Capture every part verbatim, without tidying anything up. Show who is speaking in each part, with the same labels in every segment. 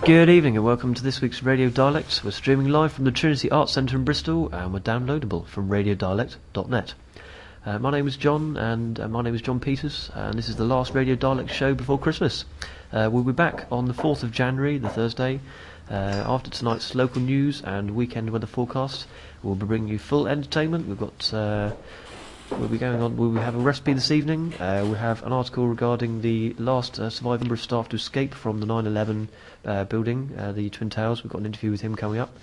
Speaker 1: Good evening and welcome to this week's Radio Dialect. We're streaming live from the Trinity Arts Centre in Bristol and we're downloadable from radio dialect dot net. Uh, my name is John and uh, my name is John Peters and this is the last Radio Dialect show before Christmas. Uh, we'll be back on the fourth of January, the Thursday, uh, after tonight's local news and weekend weather forecast. We'll be bringing you full entertainment. We've got... Uh, We'll be going on. We'll have a recipe this evening. Uh, we have an article regarding the last uh, surviving member of staff to escape from the nine eleven uh, building, uh, the Twin Towers. We've got an interview with him coming up.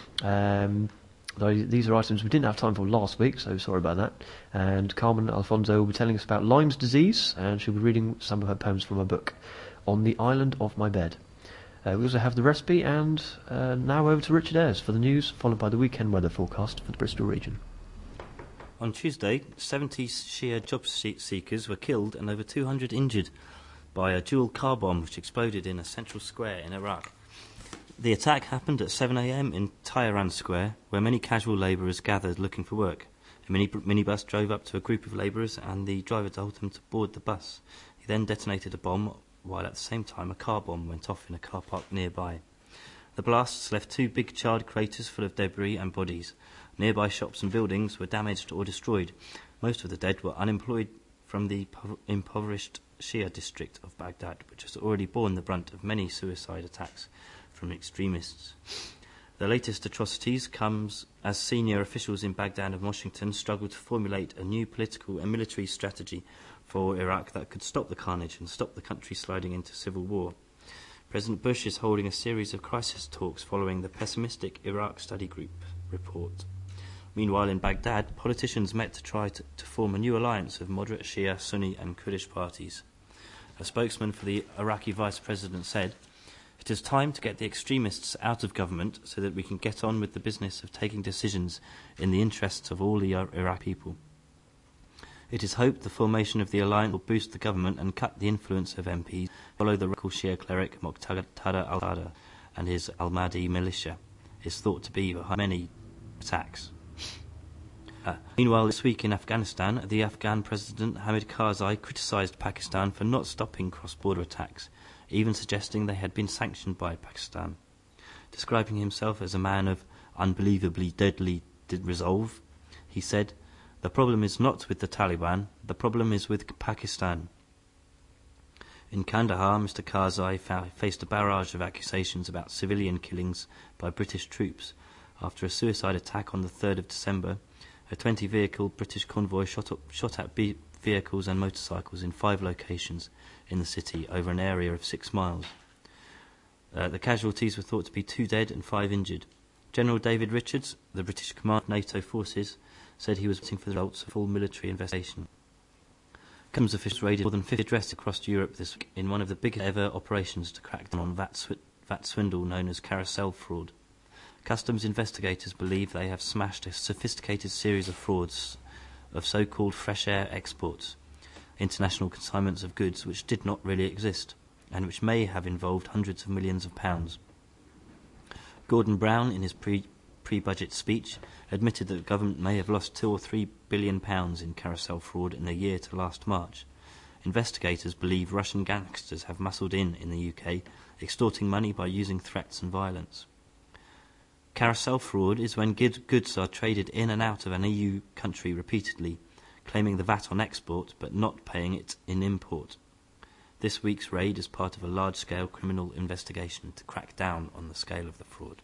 Speaker 1: Um, these are items we didn't have time for last week, so sorry about that. And Carmen Alfonso will be telling us about Lyme's disease, and she'll be reading some of her poems from her book, On the Island of My Bed. Uh, we also have the recipe, and uh, now over to Richard Ayres for the news, followed by the weekend weather forecast for the Bristol region.
Speaker 2: On Tuesday, seventy Shia job seekers were killed and over two hundred injured by a dual car bomb which exploded in a central square in Iraq. The attack happened at seven a m in Tehran Square, where many casual labourers gathered looking for work. A mini minibus drove up to a group of labourers and the driver told them to board the bus. He then detonated a bomb, while at the same time a car bomb went off in a car park nearby. The blasts left two big charred craters full of debris and bodies. Nearby shops and buildings were damaged or destroyed. Most of the dead were unemployed from the impoverished Shia district of Baghdad, which has already borne the brunt of many suicide attacks from extremists. The latest atrocities comes as senior officials in Baghdad and Washington struggle to formulate a new political and military strategy for Iraq that could stop the carnage and stop the country sliding into civil war. President Bush is holding a series of crisis talks following the pessimistic Iraq Study Group report. Meanwhile, in Baghdad, politicians met to try to, to form a new alliance of moderate Shia, Sunni and Kurdish parties. A spokesman for the Iraqi vice president said, "It is time to get the extremists out of government so that we can get on with the business of taking decisions in the interests of all the Iraqi people. It is hoped the formation of the alliance will boost the government and cut the influence of M Ps, follow the radical Shia cleric Muqtada al-Sadr and his al-Mahdi militia is thought to be behind many attacks." Uh, meanwhile, this week in Afghanistan, the Afghan President Hamid Karzai criticised Pakistan for not stopping cross-border attacks, even suggesting they had been sanctioned by Pakistan. Describing himself as a man of unbelievably deadly resolve, he said, "The problem is not with the Taliban, the problem is with Pakistan." In Kandahar, Mister Karzai fa- faced a barrage of accusations about civilian killings by British troops after a suicide attack on the third of December. A twenty-vehicle British convoy shot, up, shot at b- vehicles and motorcycles in five locations in the city over an area of six miles. Uh, the casualties were thought to be two dead and five injured. General David Richards, the British commander of NATO forces, said he was waiting for the results of a full military investigation. Customs officials raided more than fifty addresses across Europe this week in one of the biggest ever operations to crack down on VAT, sw- VAT swindle known as carousel fraud. Customs investigators believe they have smashed a sophisticated series of frauds of so-called fresh air exports, international consignments of goods which did not really exist, and which may have involved hundreds of millions of pounds. Gordon Brown, in his pre, pre-budget speech, admitted that the government may have lost two or three billion pounds in carousel fraud in the year to last March. Investigators believe Russian gangsters have muscled in in the U K, extorting money by using threats and violence. Carousel fraud is when goods are traded in and out of an E U country repeatedly, claiming the V A T on export but not paying it in import. This week's raid is part of a large-scale criminal investigation to crack down on the scale of the fraud.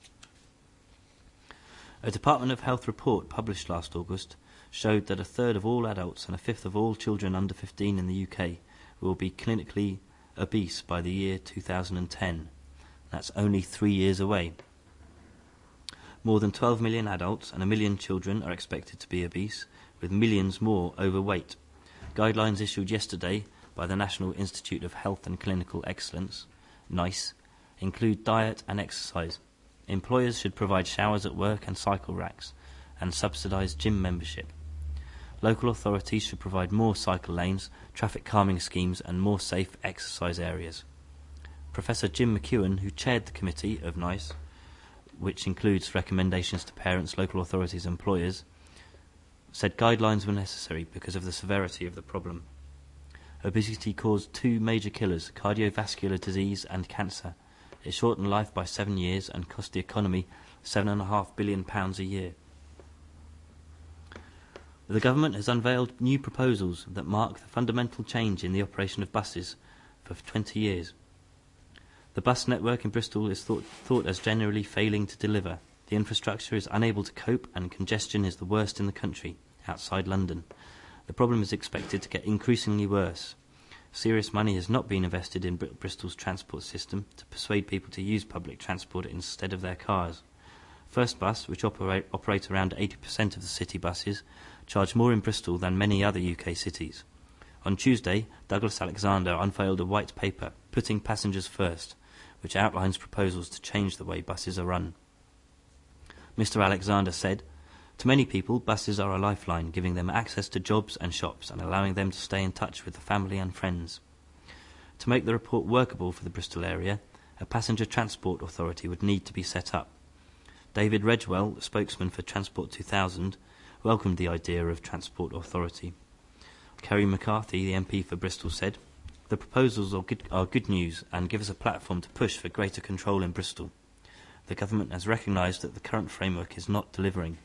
Speaker 2: A Department of Health report published last August showed that a third of all adults and a fifth of all children under fifteen in the U K will be clinically obese by the year two thousand ten. That's only three years away. More than twelve million adults and a million children are expected to be obese, with millions more overweight. Guidelines issued yesterday by the National Institute of Health and Clinical Excellence, NICE, include diet and exercise. Employers should provide showers at work and cycle racks, and subsidise gym membership. Local authorities should provide more cycle lanes, traffic calming schemes and more safe exercise areas. Professor Jim McEwen, who chaired the committee of NICE, which includes recommendations to parents, local authorities and employers, said guidelines were necessary because of the severity of the problem. Obesity caused two major killers, cardiovascular disease and cancer. It shortened life by seven years and cost the economy seven and a half billion pounds a year. The government has unveiled new proposals that mark the fundamental change in the operation of buses for twenty years. The bus network in Bristol is thought, thought as generally failing to deliver. The infrastructure is unable to cope and congestion is the worst in the country, outside London. The problem is expected to get increasingly worse. Serious money has not been invested in Br- Bristol's transport system to persuade people to use public transport instead of their cars. First Bus, which operate, operate around eighty percent of the city buses, charge more in Bristol than many other U K cities. On Tuesday, Douglas Alexander unveiled a white paper, Putting Passengers First, which outlines proposals to change the way buses are run. Mister Alexander said, "To many people, buses are a lifeline, giving them access to jobs and shops and allowing them to stay in touch with the family and friends. To make the report workable for the Bristol area, a passenger transport authority would need to be set up. David Redgewell, spokesman for Transport two thousand, welcomed the idea of transport authority. Kerry McCarthy, the M P for Bristol, said, "The proposals are good, are good news and give us a platform to push for greater control in Bristol. The government has recognised that the current framework is not delivering."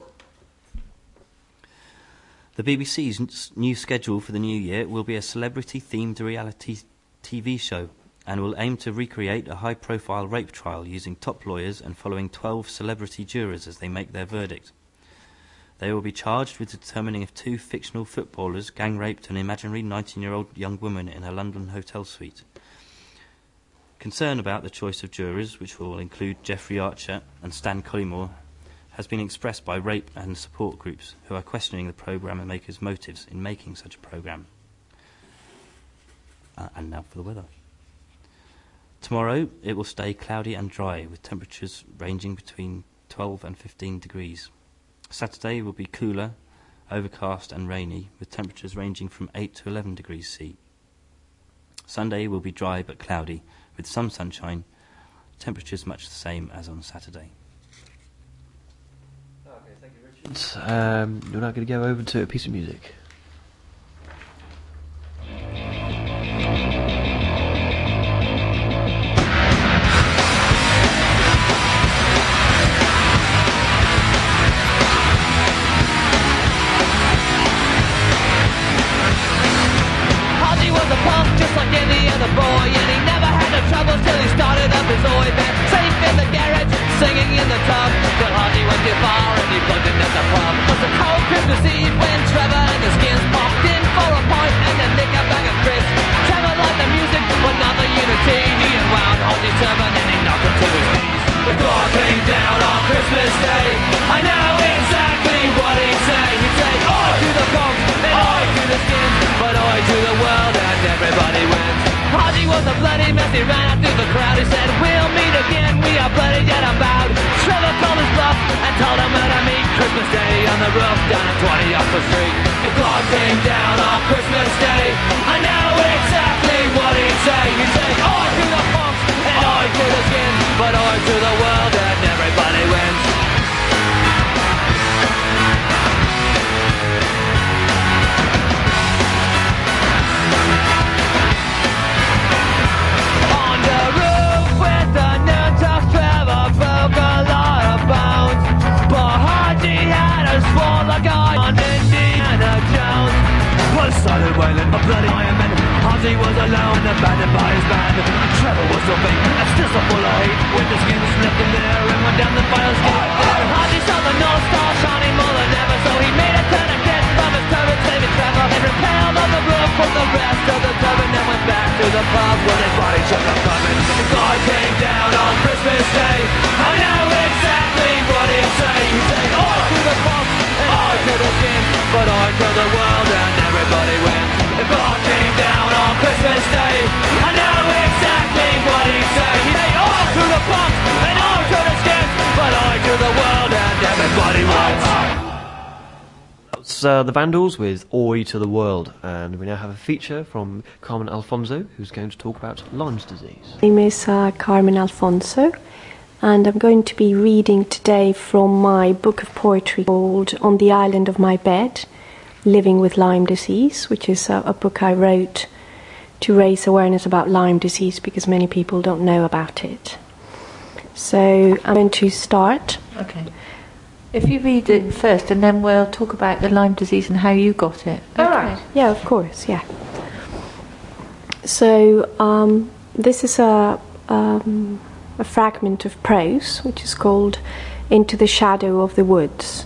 Speaker 2: The B B C's new schedule for the new year will be a celebrity-themed reality T V show and will aim to recreate a high-profile rape trial using top lawyers and following twelve celebrity jurors as they make their verdict. They will be charged with determining if two fictional footballers gang-raped an imaginary nineteen-year-old young woman in a London hotel suite. Concern about the choice of jurors, which will include Jeffrey Archer and Stan Collymore, has been expressed by rape and support groups who are questioning the programme makers' motives in making such a programme. Uh, and now for the weather. Tomorrow it will stay cloudy and dry, with temperatures ranging between twelve and fifteen degrees. Saturday will be cooler, overcast and rainy, with temperatures ranging from eight to eleven degrees C. Sunday will be dry but cloudy, with some sunshine, temperatures much the same as on Saturday.
Speaker 1: Okay, thank you, Richard. Um, we're now going to go over to a piece of music.
Speaker 3: Just like any other boy, and he never had no troubles till he started up his Oi band. Safe in the garage, singing in the tub, till Hardy went too far and he plugged in at the pub. It was a cold Christmas Eve when Trevor and the Skins popped in for a pint and a nick a bag of crisps. Trevor liked the music, but not the unity. He unwound Hardy's turban and he knocked him to his knees. The clock came down on Christmas Day. I know exactly what he'd say. He'd say, "Oi to the Pogs and oi to the Skins, but oi to the world and everybody wins." Hardy was a bloody mess, he ran out through the crowd. He said, "We'll meet again, we are bloody yet unbowed." Trevor called his bluff and told him where to meet. Christmas Day on the roof down at twenty Oxford Street. The clock came down on Christmas Day. I know exactly what he'd say. He'd say, "Oi to the Punks and oi to the Skins, but oi to the world and everybody wins." Started wailing, a bloody Iron Man. Hardy was alone, abandoned by his band. Trevor was so big, and still so full of hate. When the Skins left him there and went down the fire's gate. Hardy saw the North Star shining more than ever, so he made a tourniquet from his turban, saving Trevor. And repelled on the roof with the rest of the turban, and went back to the pub where his body shook up coming. The guy came down on Christmas Day. I know exactly what he'd say. He'd say, "Oi to the Fox and oi to the Skins, but oi to the world and everybody wins." The clock came down on Christmas Day. I know exactly what he'd say. He'd say, "Oi to the Punks and oi to the Skins, but oi to the world and everybody wins."
Speaker 1: That's uh, the Vandals with Oi to the World, and we now have a feature from Carmen Alfonso, who's going to talk about Lyme's disease.
Speaker 4: My name is uh, Carmen Alfonso, and I'm going to be reading today from my book of poetry called On the Island of My Bed, Living with Lyme Disease, which is a, a book I wrote to raise awareness about Lyme disease because many people don't know about it. So I'm going to start.
Speaker 5: Okay. If you read it first, and then we'll talk about the Lyme disease and how you got it.
Speaker 4: All right. Yeah, of course. Yeah. So um, this is a um, a fragment of prose, which is called "Into the Shadow of the Woods."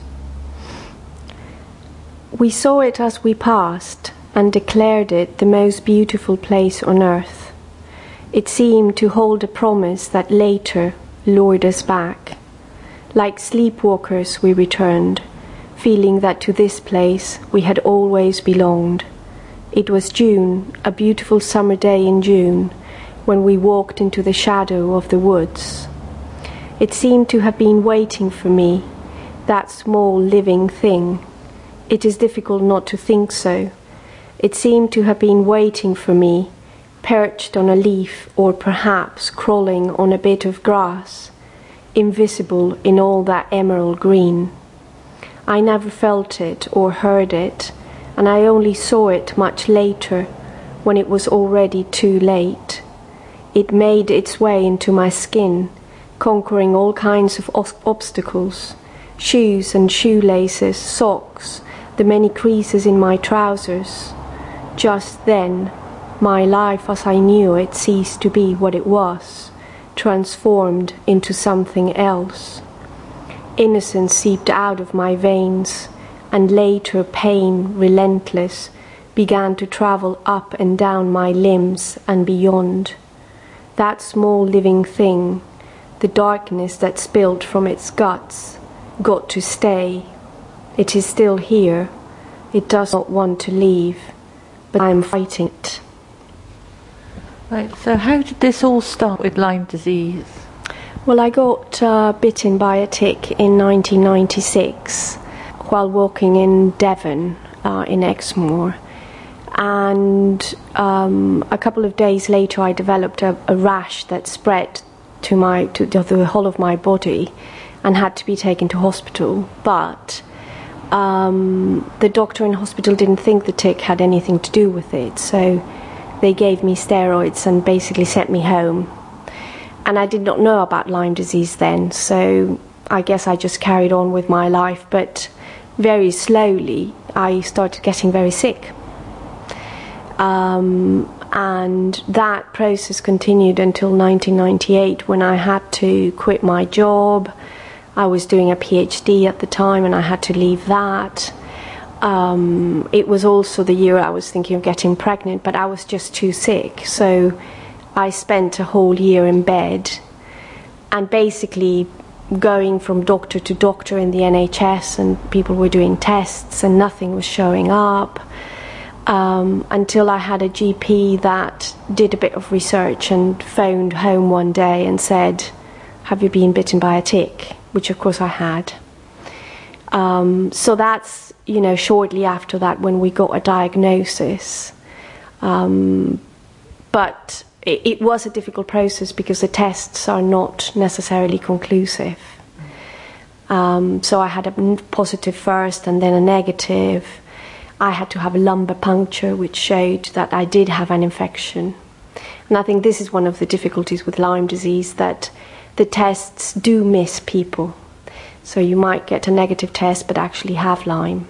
Speaker 4: We saw it as we passed, and declared it the most beautiful place on earth. It seemed to hold a promise that later lured us back. Like sleepwalkers we returned, feeling that to this place we had always belonged. It was June, a beautiful summer day in June, when we walked into the shadow of the woods. It seemed to have been waiting for me, that small living thing. It is difficult not to think so. It seemed to have been waiting for me, perched on a leaf or perhaps crawling on a bit of grass, invisible in all that emerald green. I never felt it or heard it, and I only saw it much later, when it was already too late. It made its way into my skin, conquering all kinds of obstacles, shoes and shoelaces, socks, the many creases in my trousers. Just then, my life as I knew it ceased to be what it was, transformed into something else. Innocence seeped out of my veins, and later pain, relentless, began to travel up and down my limbs and beyond. That small living thing, the darkness that spilled from its guts, got to stay. It is still here. It does not want to leave, but I am fighting it.
Speaker 5: Right, so how did this all start with Lyme disease?
Speaker 4: Well, I got uh, bitten by a tick in nineteen ninety-six while walking in Devon uh, in Exmoor. And um, a couple of days later I developed a, a rash that spread to, my, to the whole of my body and had to be taken to hospital. But um, the doctor in hospital didn't think the tick had anything to do with it, so they gave me steroids and basically sent me home. And I did not know about Lyme disease then, so I guess I just carried on with my life. But very slowly I started getting very sick. Um, and that process continued until nineteen ninety-eight, when I had to quit my job. I was doing a PhD at the time and I had to leave that. Um, it was also the year I was thinking of getting pregnant, but I was just too sick. So I spent a whole year in bed and basically going from doctor to doctor in the N H S, and people were doing tests and nothing was showing up. Um, until I had a G P that did a bit of research and phoned home one day and said, "Have you been bitten by a tick?" Which of course I had. Um, so that's, you know, shortly after that when we got a diagnosis. Um, but it, it was a difficult process because the tests are not necessarily conclusive. Um, so I had a positive first and then a negative. I had to have a lumbar puncture, which showed that I did have an infection. And I think this is one of the difficulties with Lyme disease, that the tests do miss people. So you might get a negative test but actually have Lyme.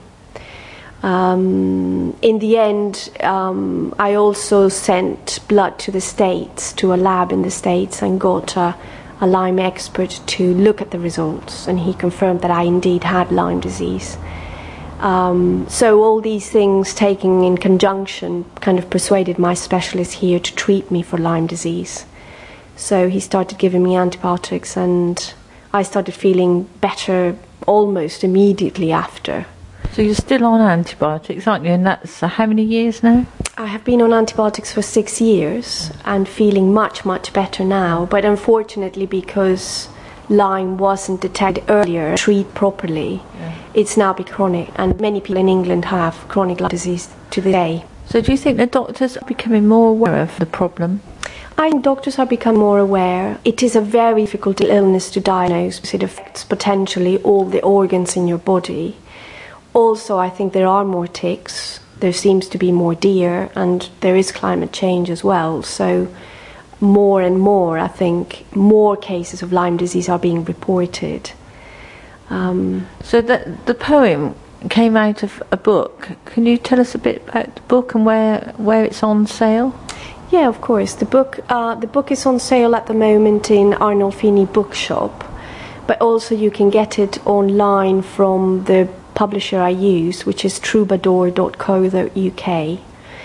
Speaker 4: Um, in the end, um, I also sent blood to the States, to a lab in the States, and got a, a Lyme expert to look at the results, and he confirmed that I indeed had Lyme disease. Um, so all these things taken in conjunction kind of persuaded my specialist here to treat me for Lyme disease. So he started giving me antibiotics, and I started feeling better almost immediately after.
Speaker 5: So you're still on antibiotics, aren't you? And that's uh, how many years now?
Speaker 4: I have been on antibiotics for six years and feeling much, much better now. But unfortunately, because Lyme wasn't detected earlier, treated properly, yeah. It's now become chronic, and many people in England have chronic Lyme disease to this day.
Speaker 5: So do you think the doctors are becoming more aware of the problem?
Speaker 4: I think doctors have become more aware. It is a very difficult illness to diagnose because it affects potentially all the organs in your body. Also, I think there are more ticks. There seems to be more deer, and there is climate change as well. So more and more, I think, more cases of Lyme disease are being reported. Um,
Speaker 5: so the, the poem came out of a book. Can you tell us a bit about the book and where, where it's on sale?
Speaker 4: Yeah, of course. The book, uh, the book is on sale at the moment in Arnolfini Bookshop, but also you can get it online from the publisher I use, which is troubadour dot co dot U K.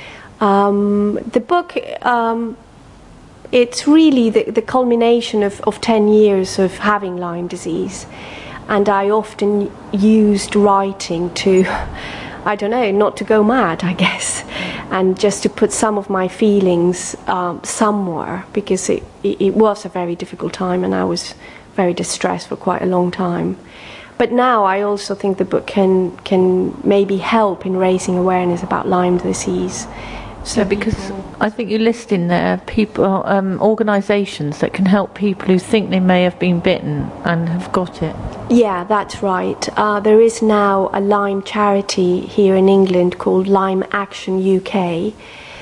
Speaker 4: Um, the book, um, it's really the, the culmination of, of ten years of having Lyme disease, and I often used writing to, I don't know, not to go mad, I guess, and just to put some of my feelings um, somewhere, because it, it, it was a very difficult time and I was very distressed for quite a long time. But now I also think the book can can maybe help in raising awareness about Lyme disease.
Speaker 5: So, because I think you list in there people, um, organisations that can help people who think they may have been bitten and have got it.
Speaker 4: Yeah, that's right. Uh, there is now a Lyme charity here in England called Lyme Action U K,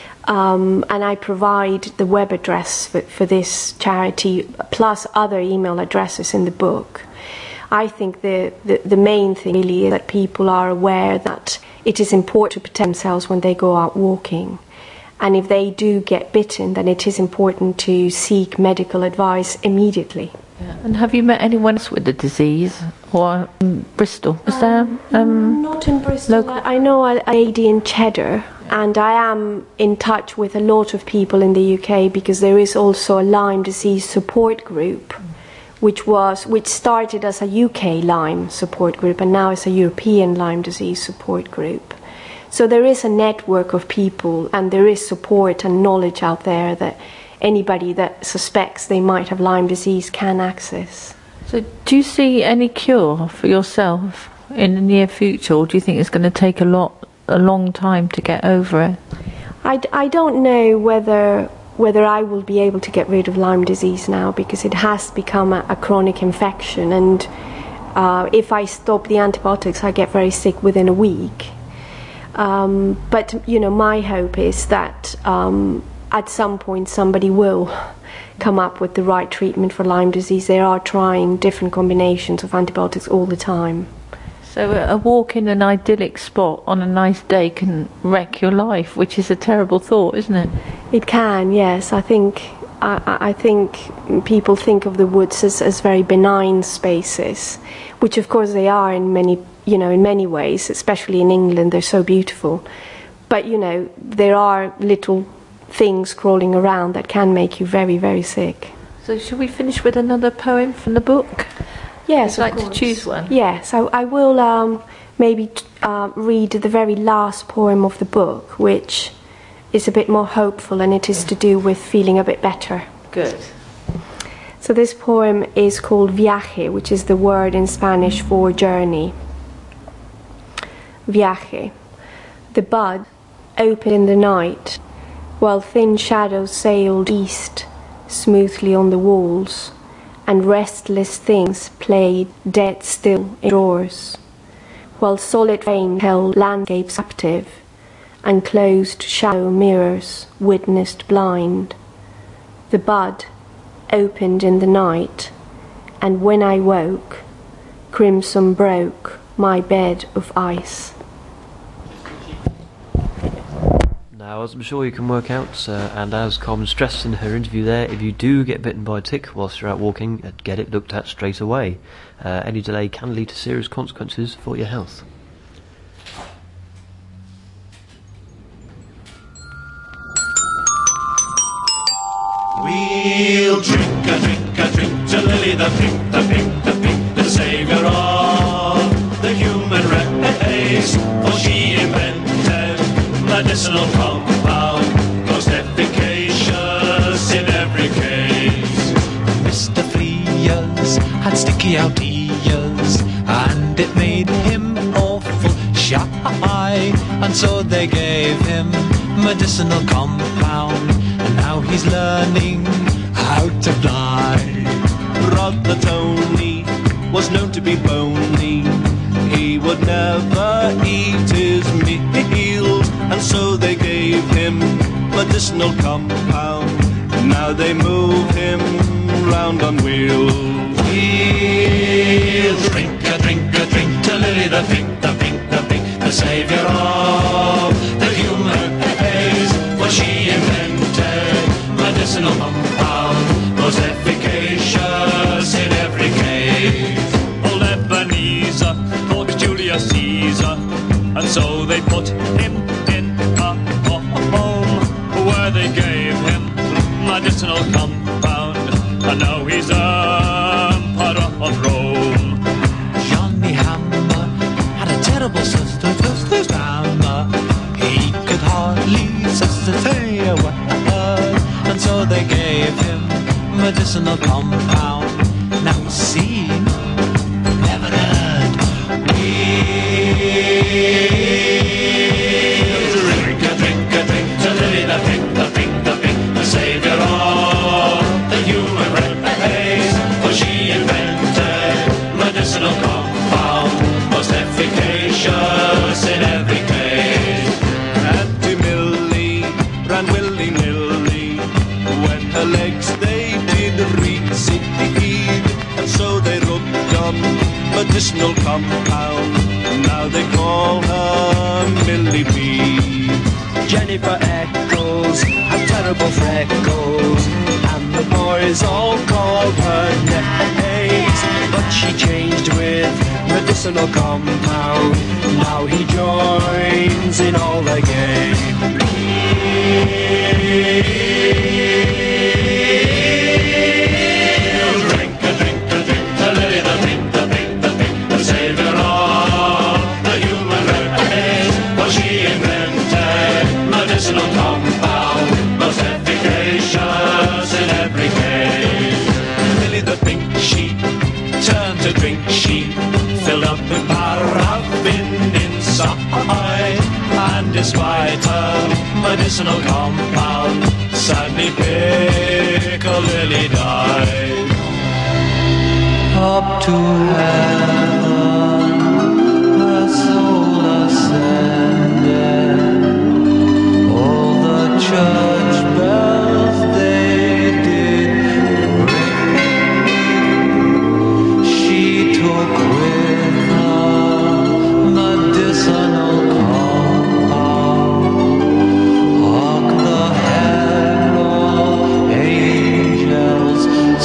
Speaker 4: um, and I provide the web address for, for this charity plus other email addresses in the book. I think the, the, the main thing really is that people are aware that it is important to protect themselves when they go out walking. And if they do get bitten, then it is important to seek medical advice immediately.
Speaker 5: Yeah. And have you met anyone else with the disease? Or in Bristol? Is there um,
Speaker 4: not in Bristol.
Speaker 5: Local?
Speaker 4: I know a lady in Cheddar, and I am in touch with a lot of people in the U K because there is also a Lyme disease support group, which was which started as a U K Lyme support group and now is a European Lyme disease support group. So there is a network of people, and there is support and knowledge out there that anybody that suspects they might have Lyme disease can access.
Speaker 5: So do you see any cure for yourself in the near future, or do you think it's going to take a lot, a long time to get over it?
Speaker 4: I, d- I don't know whether whether I will be able to get rid of Lyme disease now, because it has become a, a chronic infection, and uh, if I stop the antibiotics I get very sick within a week. Um, but, you know, my hope is that um, at some point somebody will come up with the right treatment for Lyme disease. They are trying different combinations of antibiotics all the time.
Speaker 5: So a walk in an idyllic spot on a nice day can wreck your life, which is a terrible thought, isn't it?
Speaker 4: It can, yes. I think I, I think people think of the woods as, as very benign spaces, which of course they are in many, you know, in many ways, especially in England. They're so beautiful. But, you know, there are little things crawling around that can make you very, very sick.
Speaker 5: So should we finish with another poem from the book?
Speaker 4: Yes,
Speaker 5: Would you
Speaker 4: of
Speaker 5: like
Speaker 4: course.
Speaker 5: to choose one?
Speaker 4: Yes, I, I will um, maybe t- uh, read the very last poem of the book, which is a bit more hopeful, and it is to do with feeling a bit better.
Speaker 5: Good.
Speaker 4: So this poem is called Viaje, which is the word in Spanish for journey. Viaje. The bud opened in the night, while thin shadows sailed east smoothly on the walls, and restless things played dead still in drawers, while solid frame held landscapes captive, and closed shadow mirrors witnessed blind. The bud opened in the night, and when I woke, crimson broke my bed of ice.
Speaker 1: Now, as I'm sure you can work out, uh, and as Carmen stressed in her interview there, if you do get bitten by a tick whilst you're out walking, uh, get it looked at straight away. Uh, any delay can lead to serious consequences for your health.
Speaker 6: We'll drink a drink a drink to Lily the pink, the pink, the pink, the saviour of the human race. For she invented medicinal compound, most efficacious in every case.
Speaker 7: Mister Frears had sticky out ears, and it made him awful shy, and so they gave him medicinal compound, and now he's learning how to fly.
Speaker 6: Brother Tony was known to be bony. He would never eat his meals, and so they gave him medicinal compound. Now they move him round on wheels. Wheels. Drink a drink a drink to Lily the Pink, the Pink, the Pink, the saviour of the human race. For she invented medicinal compound, most efficacious in every case. Old Ebenezer thought Julius Caesar, and so they put him in a home where they gave him medicinal compound, and now he's Emperor of Rome.
Speaker 7: Johnny Hammer had a terrible sister, just his grandma. He could hardly say a word, and so they gave him medicinal compound. Now he's seen, never heard. We'll drink a drink a drink to Lily the Pink, the Pink, the Pink, the saviour of the human race. For she invented medicinal compound, most efficacious in every case.
Speaker 6: Auntie Millie ran willy-nilly when her legs they did recede, and so they rubbed on medicinal compound. Now they call her Millie B.
Speaker 3: Jennifer Eccles had terrible freckles, and the boys all called her names. But she changed with medicinal compound. Now he joins in all the game.
Speaker 6: Drink a drink a drink to Lily the Pink, the Pink, the Pink, the saviour of the human race. For she invented medicinal compound, most efficacious in every case. Lily the Pink, she turned to drink, she filled up with paraffin inside, and despite her medicinal compound, sadly Piccadilly died.
Speaker 7: Up to heaven, her soul ascended. All the church bells they did ring. She took with her medicinal compound. Hark the herald angels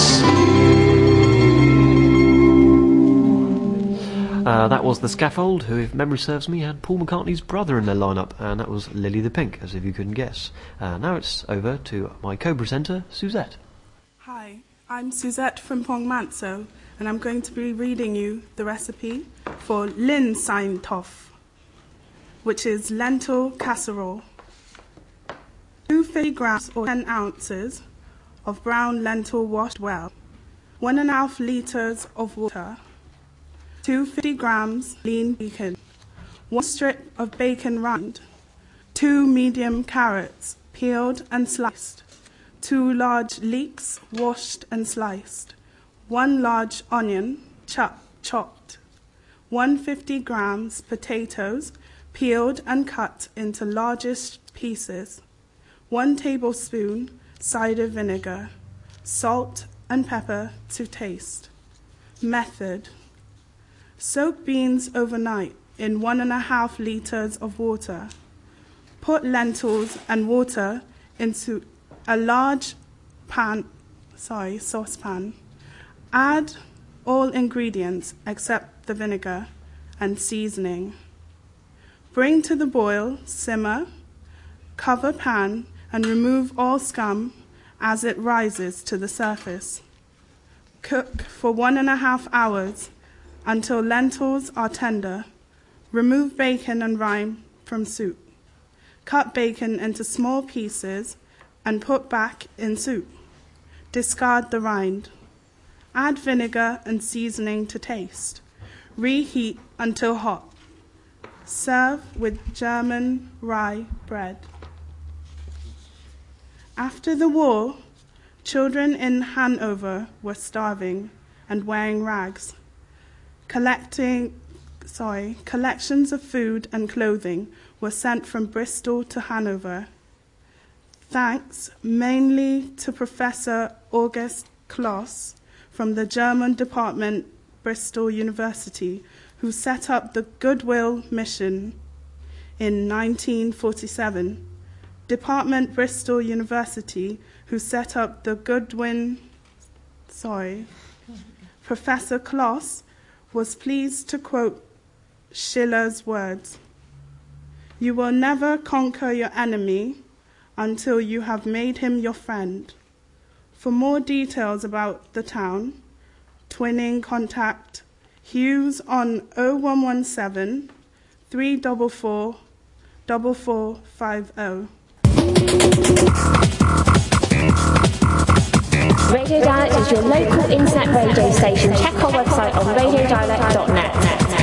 Speaker 1: Uh, that was The Scaffold, who, if memory serves me, had Paul McCartney's brother in their lineup, and that was Lily the Pink, as if you couldn't guess. Uh, now it's over to my co-presenter, Suzette.
Speaker 8: Hi, I'm Suzette from Pongmanso, and I'm going to be reading you the recipe for Linseintopf, which is lentil casserole. two hundred fifty grams or ten ounces of brown lentil washed well, one and a half litres of water, two hundred fifty grams lean bacon, one strip of bacon rind, two medium carrots peeled and sliced, two large leeks washed and sliced, one large onion chop, chopped, one hundred fifty grams potatoes peeled and cut into largest pieces, one tablespoon cider vinegar, salt and pepper to taste. Method: soak beans overnight in one and a half litres of water. Put lentils and water into a large pan, sorry, saucepan. Add all ingredients except the vinegar and seasoning. Bring to the boil, simmer, cover pan and remove all scum as it rises to the surface. Cook for one and a half hours until lentils are tender. Remove bacon and rind from soup. Cut bacon into small pieces and put back in soup. Discard the rind. Add vinegar and seasoning to taste. Reheat until hot. Serve with German rye bread. After the war, children in Hanover were starving and wearing rags. Collecting, sorry, collections of food and clothing were sent from Bristol to Hanover. thanks mainly to Professor August Kloss from the German department, Bristol University, who set up the Goodwill Mission in nineteen forty-seven. Department Bristol University, who set up the Goodwin, sorry, Professor Kloss was pleased to quote Schiller's words, "You will never conquer your enemy until you have made him your friend." For more details about the town, twinning contact Hughes on oh one one seven, three four four, four four five oh.
Speaker 9: Radio Dialect is your local internet radio station. Check our website on radio dialect dot net.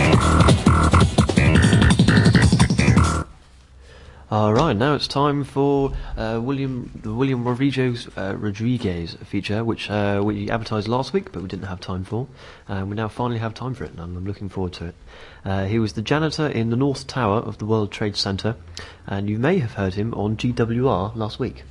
Speaker 1: All right, now it's time for uh, William the William Rodriguez uh, Rodriguez feature, which uh, we advertised last week, but we didn't have time for. Uh, we now finally have time for it, and I'm looking forward to it. Uh, he was the janitor in the North Tower of the World Trade Center, and you may have heard him on G W R last week.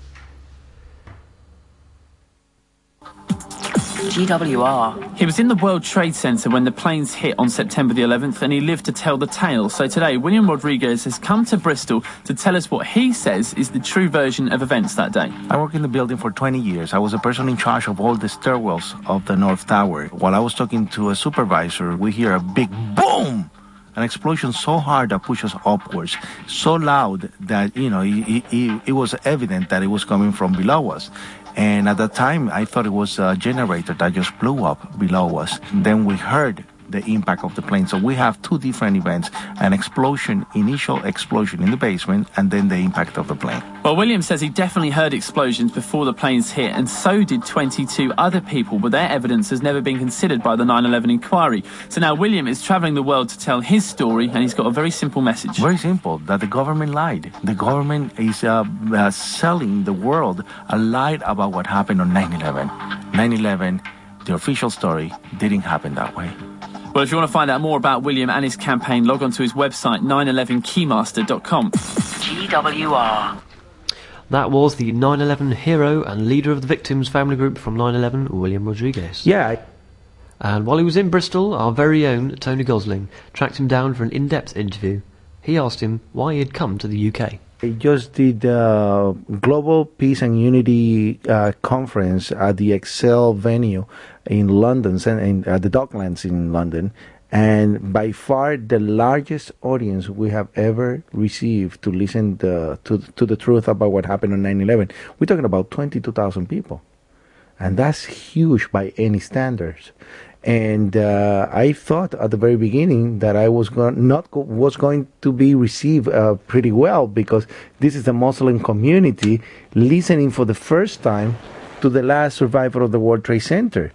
Speaker 10: G W R. He was in the World Trade Center when the planes hit on September the eleventh, and he lived to tell the tale. So today, William Rodriguez has come to Bristol to tell us what he says is the true version of events that day.
Speaker 11: I worked in the building for twenty years. I was the person in charge of all the stairwells of the North Tower. While I was talking to a supervisor, we hear a big boom! An explosion so hard that pushed us upwards, so loud that, you know, it, it, it was evident that it was coming from below us. And at that time, I thought it was a generator that just blew up below us. Then we heard the impact of the plane. So we have two different events, an explosion, initial explosion in the basement, and then the impact of the plane.
Speaker 10: Well, William says he definitely heard explosions before the planes hit, and so did twenty-two other people, but their evidence has never been considered by the nine eleven inquiry. So now William is travelling the world to tell his story, and he's got a very simple message.
Speaker 11: Very simple, that the government lied. The government is uh, uh, selling the world a lie about what happened on nine eleven. nine eleven, the official story, didn't happen that way.
Speaker 10: Well, if you want to find out more about William and his campaign, log on to his website, nine eleven keymaster dot com.
Speaker 1: G W R. That was the nine eleven hero and leader of the victims' family group from nine eleven, William Rodriguez.
Speaker 12: Yeah. I-
Speaker 1: and while he was in Bristol, our very own Tony Gosling tracked him down for an in-depth interview. He asked him why he had come to the U K.
Speaker 12: I just did the Global Peace and Unity uh, conference at the Excel venue in London, in, at the Docklands in London, and by far the largest audience we have ever received to listen the, to to the truth about what happened on nine eleven. We're talking about twenty-two thousand people, and that's huge by any standards. And uh, I thought at the very beginning that I was go- not go- was going to be received uh, pretty well, because this is the Muslim community listening for the first time to the last survivor of the World Trade Center.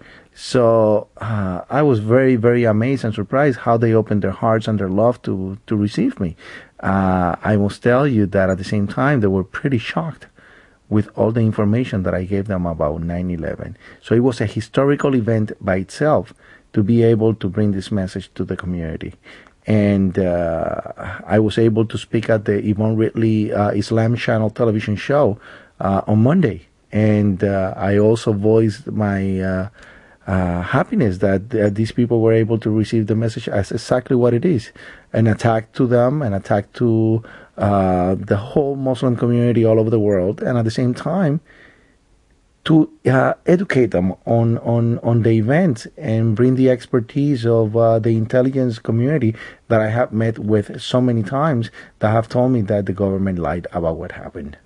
Speaker 12: So uh, I was very, very amazed and surprised how they opened their hearts and their love to, to receive me. Uh, I must tell you that at the same time they were pretty shocked with all the information that I gave them about nine eleven. So it was a historical event by itself to be able to bring this message to the community. And uh, I was able to speak at the Yvonne Ridley uh, Islam Channel television show uh, on Monday. And uh, I also voiced my uh, uh, happiness that uh, these people were able to receive the message as exactly what it is. An attack to them, an attack to uh, the whole Muslim community all over the world, and at the same time to uh, educate them on, on, on the event and bring the expertise of uh, the intelligence community that I have met with so many times that have told me that the government lied about what happened.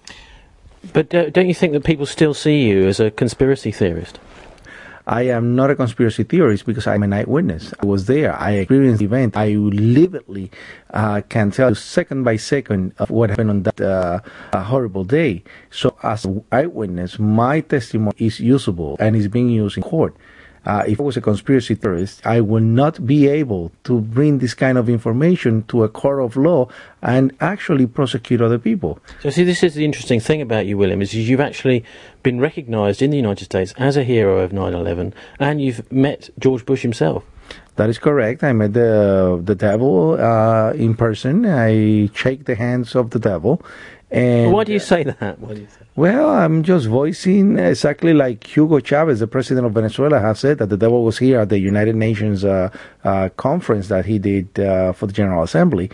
Speaker 13: But uh, don't you think that people still see you as a conspiracy theorist?
Speaker 12: I am not a conspiracy theorist because I'm an eyewitness. I was there. I experienced the event. I vividly uh, can tell you second by second of what happened on that uh, uh, horrible day. So as an eyewitness, my testimony is usable and is being used in court. Uh, if I was a conspiracy theorist, I would not be able to bring this kind of information to a court of law and actually prosecute other people.
Speaker 13: So see, this is the interesting thing about you, William, is you've actually been recognised in the United States as a hero of nine eleven, and you've met George Bush himself.
Speaker 12: That is correct. I met the the devil uh, in person. I shake the hands of the devil, And
Speaker 13: why do you say that? Why do you say
Speaker 12: well, I'm just voicing exactly like Hugo Chavez, the president of Venezuela, has said that the devil was here at the United Nations uh, uh, conference that he did uh, for the General Assembly.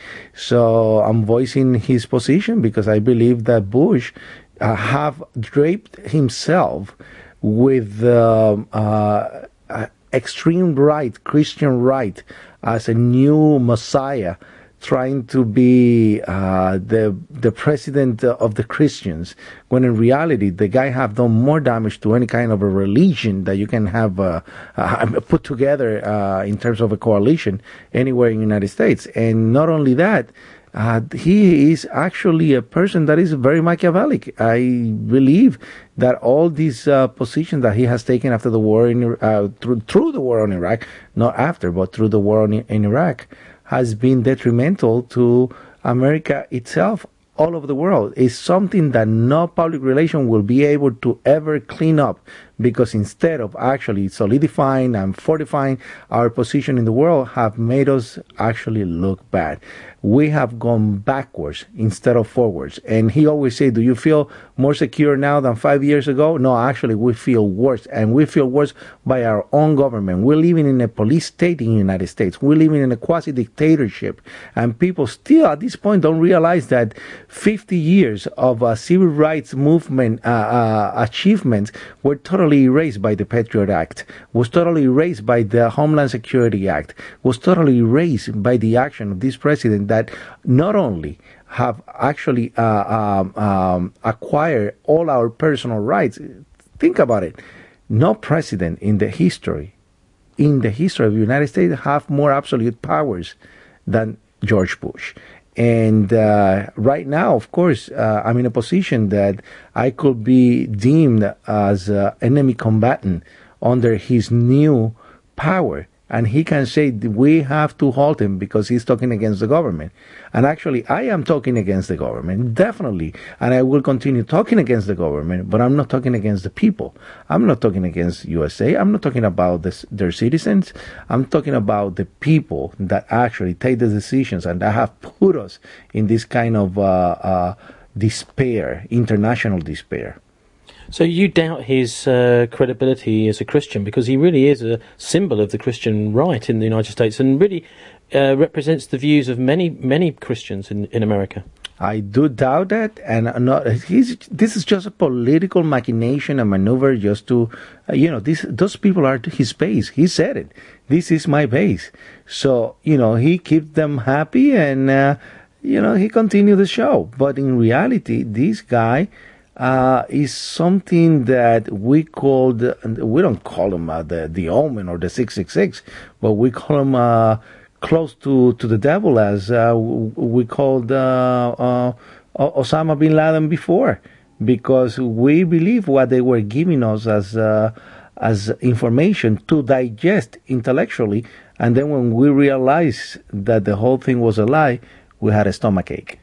Speaker 12: So I'm voicing his position because I believe that Bush uh, have draped himself with um, uh, uh, extreme right, Christian right, as a new messiah, trying to be uh, the the president of the Christians, when in reality the guy have done more damage to any kind of a religion that you can have uh, uh, put together uh, in terms of a coalition anywhere in the United States. And not only that, uh, he is actually a person that is very Machiavellic. I believe that all these uh, positions that he has taken after the war in uh, through through the war on Iraq, not after, but through the war on, in Iraq, has been detrimental to America itself all over the world. It's something that no public relation will be able to ever clean up, because instead of actually solidifying and fortifying our position in the world, have made us actually look bad. We have gone backwards instead of forwards. And he always said, do you feel more secure now than five years ago? No, actually, we feel worse. And we feel worse by our own government. We're living in a police state in the United States. We're living in a quasi-dictatorship. And people still, at this point, don't realize that fifty years of uh, civil rights movement uh, uh, achievements were totally erased by the Patriot Act, was totally erased by the Homeland Security Act, was totally erased by the action of this president that not only have actually uh, um, um, acquired all our personal rights. Think about it. No president in the history, in the history of the United States, have more absolute powers than George Bush. And uh, right now, of course, uh, I'm in a position that I could be deemed as an enemy combatant under his new power. And he can say, we have to halt him because he's talking against the government. And actually, I am talking against the government, definitely. And I will continue talking against the government, but I'm not talking against the people. I'm not talking against U S A. I'm not talking about this, their citizens. I'm talking about the people that actually take the decisions and that have put us in this kind of uh, uh, despair, international despair.
Speaker 13: So you doubt his uh, credibility as a Christian, because he really is a symbol of the Christian right in the United States and really uh, represents the views of many, many Christians in, in America.
Speaker 12: I do doubt that, and not, he's, this is just a political machination and maneuver just to, uh, you know, this, those people are his base. He said it. This is my base. So, you know, he keeps them happy and, uh, you know, he continued the show. But in reality, this guy Uh, is something that we called, we don't call him uh, the, the Omen or the six six six, but we call him uh, close to, to the devil, as uh, we called uh, uh, Osama bin Laden before, because we believe what they were giving us as, uh, as information to digest intellectually, and then when we realized that the whole thing was a lie, we had a stomachache.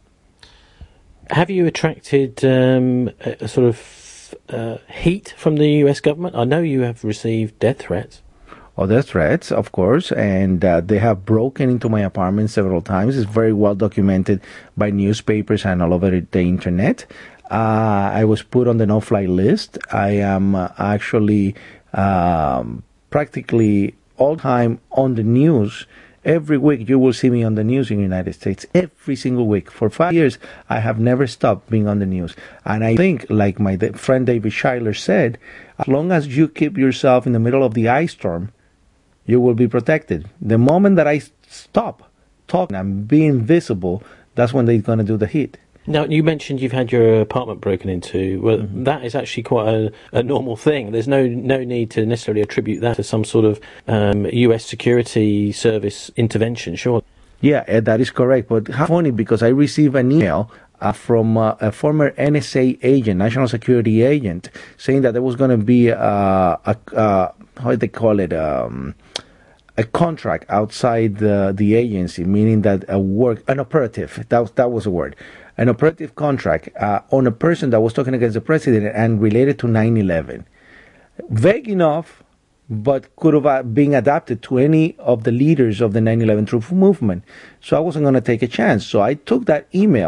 Speaker 13: Have you attracted um, a, a sort of uh, heat from the U S government? I know you have received death threats.
Speaker 12: Oh, death threats, of course, and uh, they have broken into my apartment several times. It's very well documented by newspapers and all over the internet. Uh, I was put on the no-fly list. I am uh, actually um, practically all time on the news. Every week you will see me on the news in the United States. Every single week. For five years, I have never stopped being on the news. And I think, like my friend David Schuyler said, as long as you keep yourself in the middle of the ice storm, you will be protected. The moment that I stop talking and being visible, that's when they're going to do the hit.
Speaker 13: Now, you mentioned you've had your apartment broken into. Well, mm-hmm. That is actually quite a, a normal thing. There's no no need to necessarily attribute that to some sort of um, U S security service intervention, sure.
Speaker 12: Yeah, that is correct. But how funny, because I received an email uh, from uh, a former N S A agent, national security agent, saying that there was going to be uh, a, uh, how do they call it, um, a contract outside the, the agency, meaning that a work, an operative, that, that was a word, an operative contract uh, on a person that was talking against the president and related to nine eleven. Vague enough, but could have been adapted to any of the leaders of the nine eleven truth movement. So I wasn't going to take a chance. So I took that email,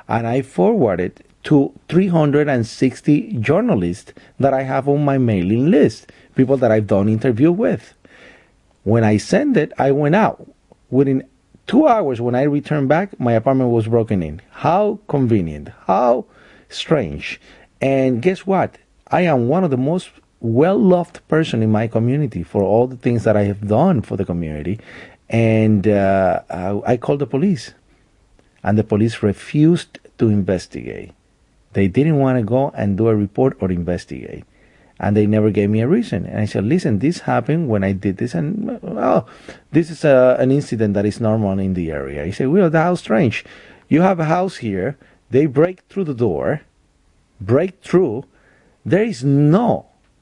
Speaker 12: and I forwarded to three hundred sixty journalists that I have on my mailing list, people that I've done interview with. When I sent it, I went out. Within two hours, when I returned back, my apartment was broken in. How convenient. How strange. And guess what? I am one of the most well-loved person in my community for all the things that I have done for the community. And uh, I called the police. And the police refused to investigate. They didn't want to go and do a report or investigate. And they never gave me a reason. And I said, listen, this happened when I did this. And, oh, this is a, an incident that is normal in the area. He said, well, how strange. You have a house here. They break through the door. Break through. There is no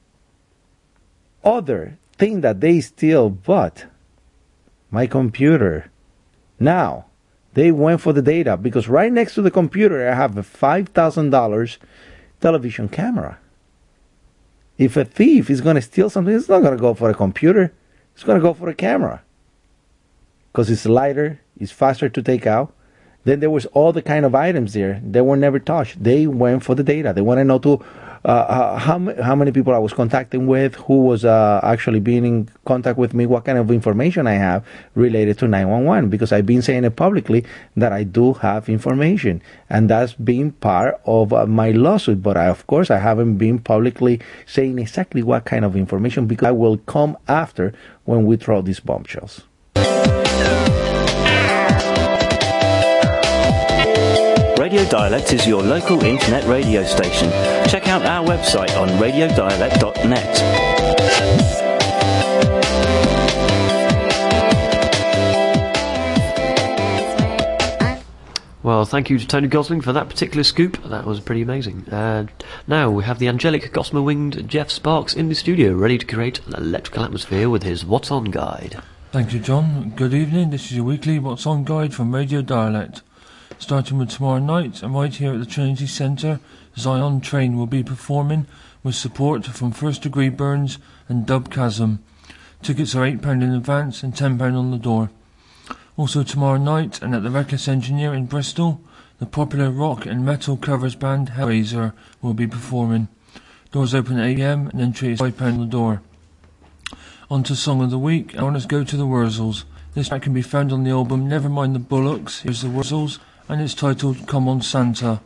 Speaker 12: other thing that they steal but my computer. Now, they went for the data because right next to the computer, I have a five thousand dollars television camera. If a thief is going to steal something, it's not going to go for a computer. It's going to go for a camera. Because it's lighter, it's faster to take out. Then there was all the kind of items there. They were never touched. They went for the data. They want to know to uh, uh, how, how many people I was contacting with, who was uh, actually being in contact with me, what kind of information I have related to nine one one. Because I've been saying it publicly that I do have information. And that's been part of uh, my lawsuit. But I, of course, I haven't been publicly saying exactly what kind of information because I will come after when we throw these bombshells.
Speaker 2: Radio Dialect is your local internet radio station. Check out our website on radio dialect dot net.
Speaker 1: Well, thank you to Tony Gosling for that particular scoop. That was pretty amazing. Uh, now we have the angelic gossamer-winged Jeff Sparks in the studio, ready to create an electrical atmosphere with his What's On guide.
Speaker 14: Thank you, John. Good evening. This is your weekly What's On guide from Radio Dialect. Starting with tomorrow night, and right here at the Trinity Centre, Zion Train will be performing with support from First Degree Burns and Dub Chasm. Tickets are eight pounds in advance and ten pounds on the door. Also tomorrow night, and at the Reckless Engineer in Bristol, the popular rock and metal covers band Hellraiser will be performing. Doors open at eight p.m. and entry is five pounds on the door. On to Song of the Week, and let's go to the Wurzels. This track can be found on the album Nevermind the Bullocks, Here's the Wurzels, and it's titled Come On Santa.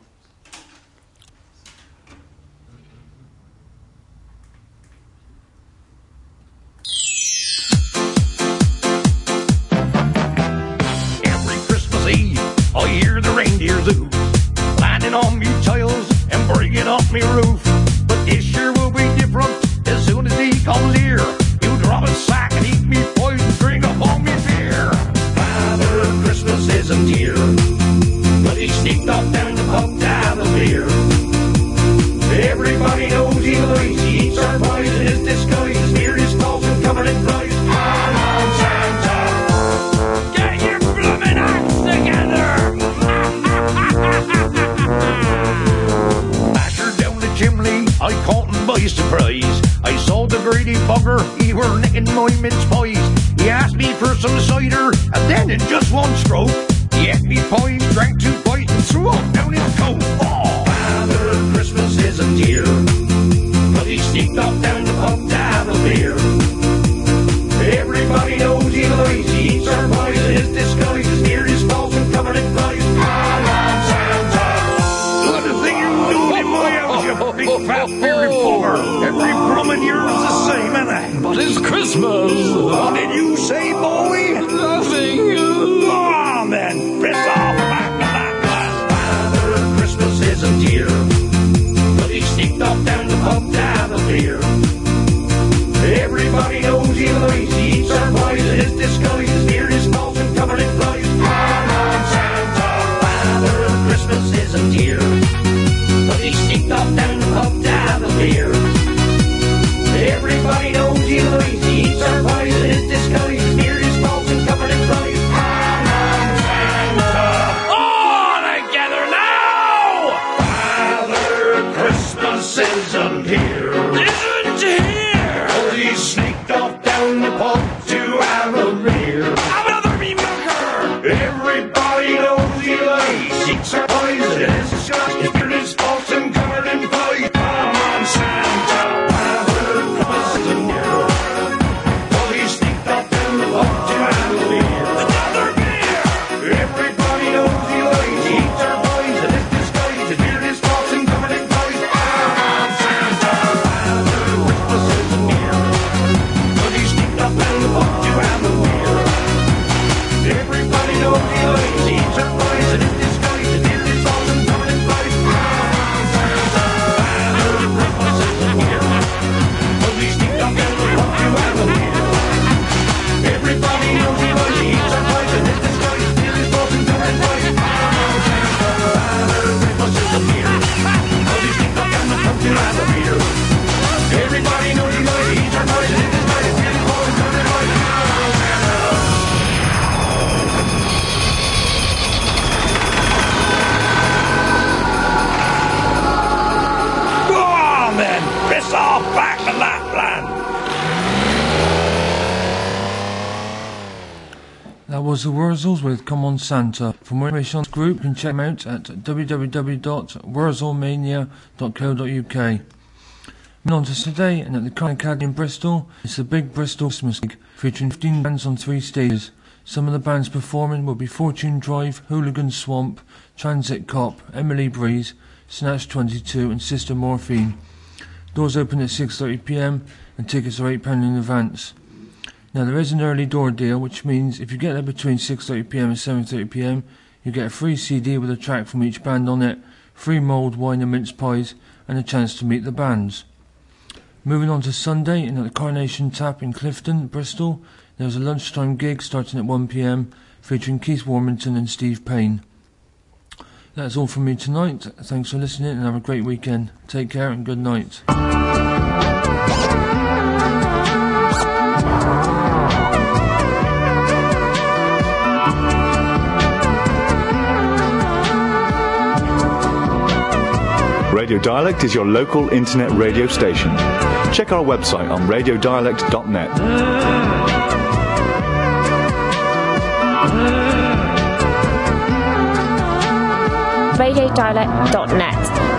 Speaker 15: Every Christmas Eve I hear the reindeer zoo, landing on me tiles and bringing up me roof. But this year will be different. As soon as he comes here, he'll drop a sack and eat me poison, drink up on me beer. Father Christmas isn't here, but he sneaked off down the pub to have a beer. Everybody knows he lies, he eats our pies in his disguise. His beard is false and covered in flies. Come on, Santa, get your bloomin' acts together. Basher down the chimney, I caught him by surprise. I saw the greedy bugger, he were nicking my mince pies. He asked me for some cider, and then in just one stroke, he ate me pies, drank two pints, and threw up down his coat. Oh, Father Christmas isn't here, but he sneaked off down the pub to have a beer. Everybody knows he lies, he eats our pies in his disguise. His beard is false and covered in flies. Come on, Santa, look at the thing you're doing in my house, you big fat bearded bugger. Every bloomin' year's the same, ain't it?
Speaker 16: But it's Christmas.
Speaker 15: What did you say, boy?
Speaker 16: Nothing.
Speaker 15: Oh, man, piss off, back, back, back. Father Christmas isn't here, but he sneaked off down the pub to have a beer. Everybody knows he lies, he eats our pies in his disguise. His beard is false and covered in flies. Come on, Santa, Father Christmas isn't here, but he sneaked off down the pub to have a beer. Everybody knows he lies, he eats our pies in his disguise. His beard is
Speaker 14: That was the Wurzels with Come On Santa. For more information on this group, you can check them out at w w w dot wurzelmania dot co dot u k. Moving on to today, and at the Carnegie Academy in Bristol, it's the Big Bristol Christmas Gig, featuring fifteen bands on three stages. Some of the bands performing will be Fortune Drive, Hooligan Swamp, Transit Cop, Emily Breeze, Snatch twenty-two and Sister Morphine. Doors open at six thirty p m and tickets are eight pounds in advance. Now there is an early door deal, which means if you get there between six thirty p m and seven thirty p m, you get a free C D with a track from each band on it, free mulled wine and mince pies, and a chance to meet the bands. Moving on to Sunday, and at the Carnation Tap in Clifton, Bristol, there's a lunchtime gig starting at one p m featuring Keith Warmington and Steve Payne. That's all from me tonight. Thanks for listening and have a great weekend. Take care and good night.
Speaker 17: Radio Dialect is your local internet radio station. Check our website on radio dialect dot net.
Speaker 9: radio dialect dot net.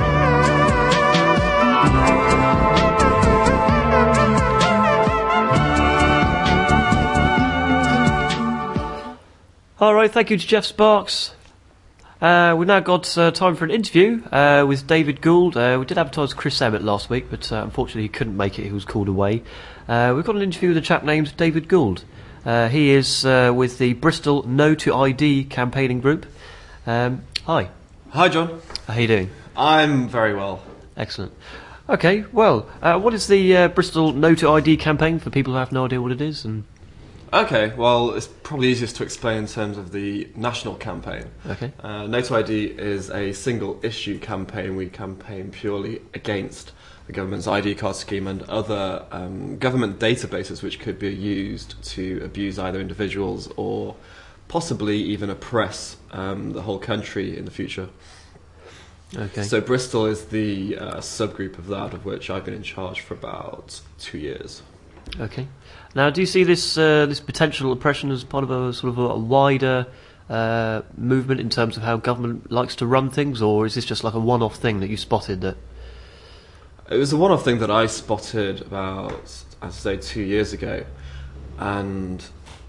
Speaker 1: All right, thank you to Jeff Sparks. Uh, we've now got uh, time for an interview uh, with David Gould. Uh, we did advertise Chris Emmett last week, but uh, unfortunately he couldn't make it. He was called away. Uh, we've got an interview with a chap named David Gould. Uh, he is uh, with the Bristol No to I D campaigning group. Um, hi.
Speaker 18: Hi, John.
Speaker 1: How are you doing?
Speaker 18: I'm very well.
Speaker 1: Excellent. Okay, well, uh, what is the uh, Bristol No to I D campaign for people who have no idea what it is? And
Speaker 18: Okay, well, it's probably easiest to explain in terms of the national campaign.
Speaker 1: Okay.
Speaker 18: Uh, No to I D is a single-issue campaign. We campaign purely against the government's I D card scheme and other um, government databases which could be used to abuse either individuals or possibly even oppress um, the whole country in the future.
Speaker 1: Okay.
Speaker 18: So Bristol is the uh, subgroup of that, of which I've been in charge for about two years.
Speaker 1: Okay. Now, do you see this uh, this potential oppression as part of a sort of a, a wider uh, movement in terms of how government likes to run things, or is this just like a one-off thing that you spotted? That
Speaker 18: it was a one-off thing that I spotted about, I'd say, two years ago, and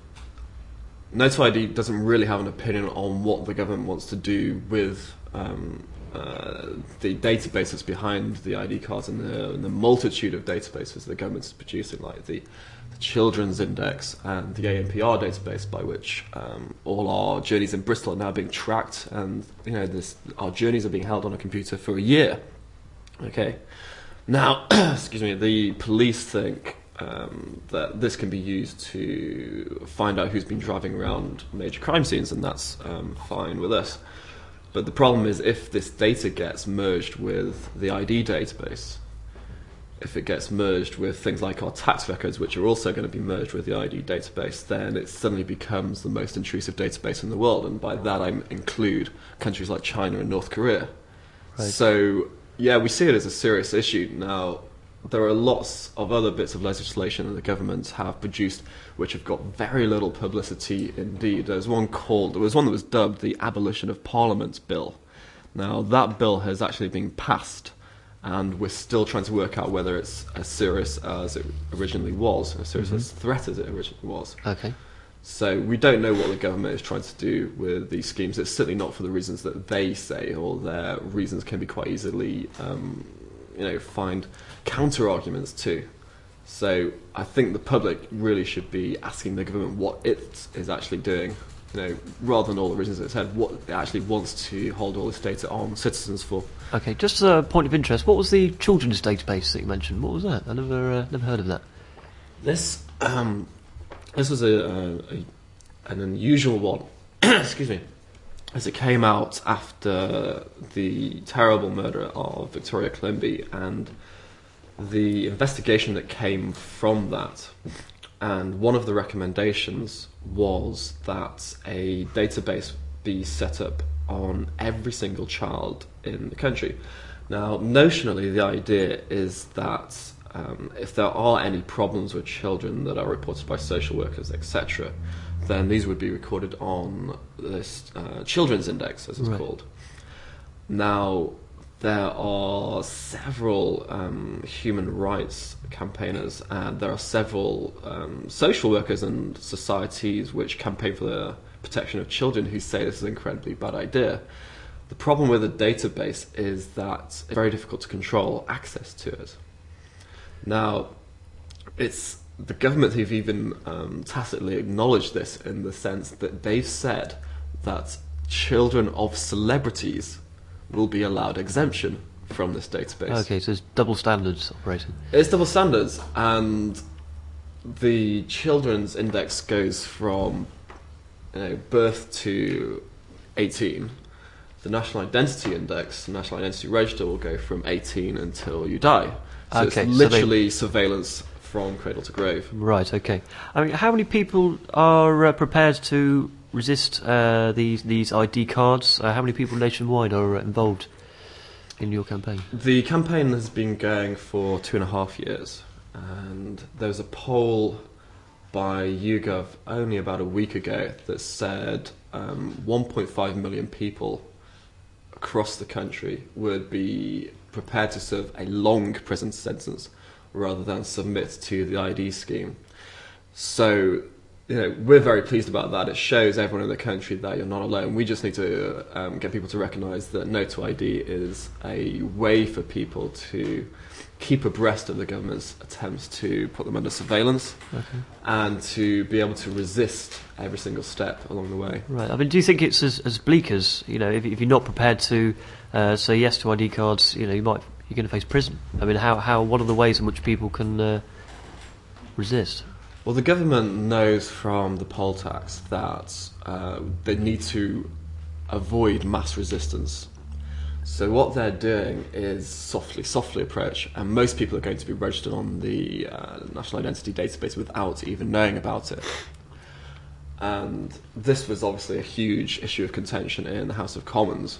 Speaker 18: No to I D doesn't really have an opinion on what the government wants to do with um, uh, the databases behind the I D cards and the, and the multitude of databases the government is producing, like the, the Children's Index and the A N P R database, by which um, all our journeys in Bristol are now being tracked, and you know this, our journeys are being held on a computer for a year. Okay, now, excuse me, the police think Um, that this can be used to find out who's been driving around major crime scenes, and that's um, fine with us. But the problem is, if this data gets merged with the I D database, if it gets merged with things like our tax records, which are also going to be merged with the I D database, then it suddenly becomes the most intrusive database in the world, and by that I include countries like China and North Korea.
Speaker 1: Right.
Speaker 18: So, yeah, we see it as a serious issue. Now, there are lots of other bits of legislation that the government have produced which have got very little publicity indeed. There's one called, there was one that was dubbed the Abolition of Parliament Bill. Now, that bill has actually been passed, and we're still trying to work out whether it's as serious as it originally was, as serious
Speaker 1: Mm-hmm.
Speaker 18: as threat as it originally was.
Speaker 1: Okay.
Speaker 18: So we don't know what the government is trying to do with these schemes. It's certainly not for the reasons that they say, or their reasons can be quite easily um, you know, find counter-arguments too. So I think the public really should be asking the government what it is actually doing, you know, rather than all the reasons it said, what it actually wants to hold all this data on citizens for.
Speaker 1: Okay, just a point of interest, what was the children's database that you mentioned? What was that? I never uh, never heard of that.
Speaker 18: This um, this was a, a, a an unusual one. Excuse me. As it came out after the terrible murder of Victoria Climby and the investigation that came from that. And one of the recommendations was that a database be set up on every single child in the country. Now, notionally, the idea is that um, if there are any problems with children that are reported by social workers, et cetera, then these would be recorded on this uh, Children's Index, as it's
Speaker 1: Right.
Speaker 18: called. Now, there are several um, human rights campaigners, and there are several um, social workers and societies which campaign for the protection of children who say this is an incredibly bad idea. The problem with a database is that it's very difficult to control access to it. Now, it's the government who've even um, tacitly acknowledged this, in the sense that they've said that children of celebrities will be allowed exemption from this database.
Speaker 1: Okay, so it's double standards operating.
Speaker 18: It's double standards, and the Children's Index goes from you know, birth to eighteen. The National Identity Index, the National Identity Register, will go from eighteen until you die. So
Speaker 1: Okay,
Speaker 18: it's
Speaker 1: so
Speaker 18: literally surveillance from cradle to grave.
Speaker 1: Right, okay. I mean, how many people are uh, prepared to resist uh, these these I D cards? Uh, how many people nationwide are uh, involved in your campaign?
Speaker 18: The campaign has been going for two and a half years, and there was a poll by YouGov only about a week ago that said um, one point five million people across the country would be prepared to serve a long prison sentence rather than submit to the I D scheme. So, you know, we're very pleased about that. It shows everyone in the country that you're not alone. We just need to um, get people to recognise that No to I D is a way for people to keep abreast of the government's attempts to put them under surveillance,
Speaker 1: Okay.
Speaker 18: and to be able to resist every single step along the way.
Speaker 1: Right. I mean, do you think it's as, as bleak as, you know, if, if you're not prepared to uh, say yes to I D cards, you know, you might you're going to face prison? I mean, how how what are the ways in which people can uh, resist?
Speaker 18: Well, the government knows from the poll tax that uh, they need to avoid mass resistance. So what they're doing is softly, softly approach, and most people are going to be registered on the uh, National Identity Database without even knowing about it. And this was obviously a huge issue of contention in the House of Commons.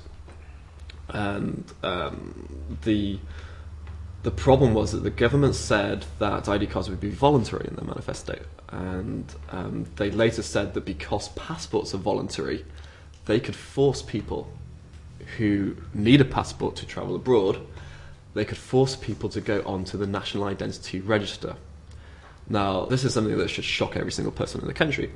Speaker 18: And um, the the problem was that the government said that I D cards would be voluntary in their manifesto, and um, they later said that because passports are voluntary, they could force people who need a passport to travel abroad, they could force people to go onto the National Identity Register. Now, this is something that should shock every single person in the country.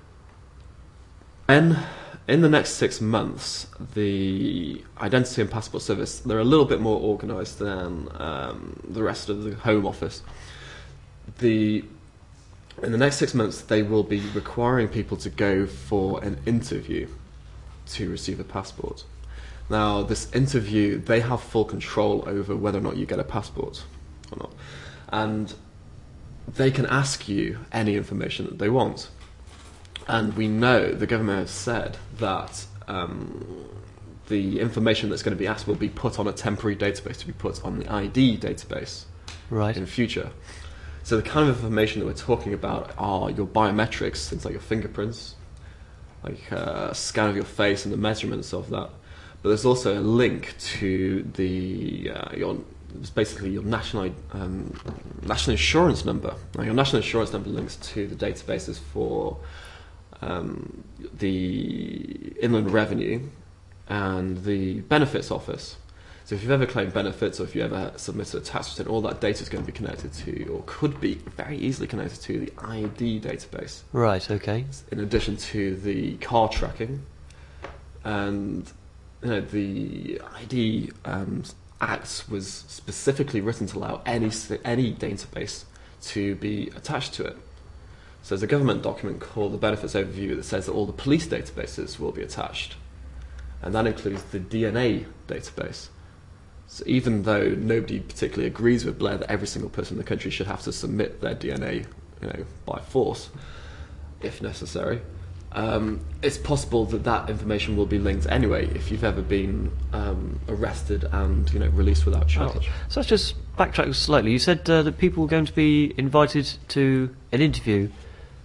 Speaker 18: And in the next six months, the Identity and Passport Service, they're a little bit more organised than um, the rest of the Home Office. The, in the next six months, they will be requiring people to go for an interview to receive a passport. Now, this interview, they have full control over whether or not you get a passport or not. And they can ask you any information that they want. And we know, the government has said that um, the information that's going to be asked will be put on a temporary database, to be put on the I D database
Speaker 1: right.
Speaker 18: in the future. So the kind of information that we're talking about are your biometrics, things like your fingerprints, like a scan of your face and the measurements of that. But there's also a link to the uh, your it's basically your national um, national insurance number. Now, your national insurance number links to the databases for um, the Inland Revenue and the Benefits Office. So if you've ever claimed benefits, or if you ever submitted a tax return, all that data is going to be connected to, or could be very easily connected to, the I D database.
Speaker 1: Right. Okay.
Speaker 18: In addition to the car tracking, and you know, the I D um, Act was specifically written to allow any any database to be attached to it. So there's a government document called the Benefits Overview that says that all the police databases will be attached, and that includes the D N A database. So even though nobody particularly agrees with Blair that every single person in the country should have to submit their D N A, you know, by force, if necessary, um, it's possible that that information will be linked anyway if you've ever been um, arrested and, you know, released without charge.
Speaker 1: Okay. So let's just backtrack slightly. You said uh, that people were going to be invited to an interview